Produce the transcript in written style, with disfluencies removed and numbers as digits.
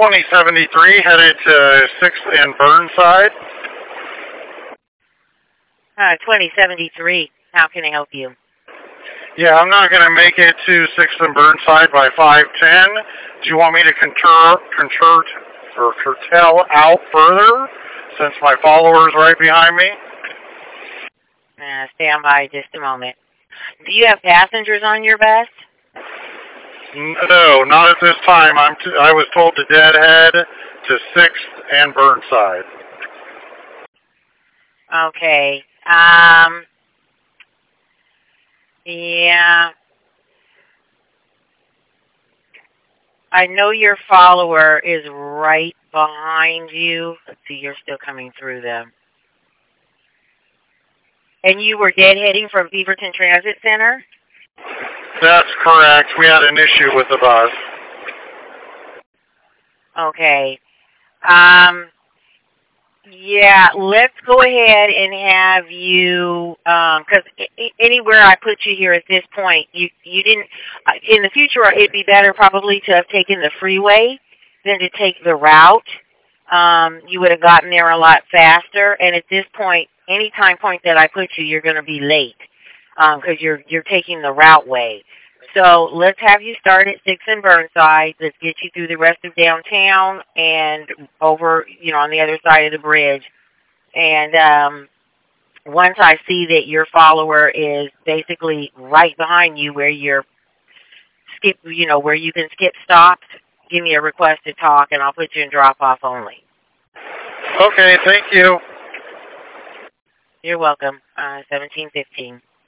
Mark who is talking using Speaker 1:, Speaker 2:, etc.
Speaker 1: 2073 headed to 6th and Burnside.
Speaker 2: 2073. How can I help you?
Speaker 1: Yeah, I'm not going to make it to 6th and Burnside by 5:10. Do you want me to curtail out further since my follower's right behind me?
Speaker 2: Stand by just a moment. Do you have passengers on your bus?
Speaker 1: No, not at this time. I was told to deadhead to 6th and Burnside.
Speaker 2: Okay. Yeah. I know your follower is right behind you. Let's see, you're still coming through them. And you were deadheading from Beaverton Transit Center?
Speaker 1: That's correct. We had an issue with the bus.
Speaker 2: Okay. Yeah, let's go ahead and have you, because anywhere I put you here at this point, you didn't, in the future, it'd be better probably to have taken the freeway than to take the route. You would have gotten there a lot faster, and at this point, any time point that I put you, you're going to be late, because you're taking the route way. So let's have you start at 6th and Burnside. Let's get you through the rest of downtown and over, on the other side of the bridge. And once I see that your follower is basically right behind you where you're where you can skip stops, give me a request to talk, and I'll put you in drop-off only.
Speaker 1: Okay, thank you.
Speaker 2: You're welcome. 1715.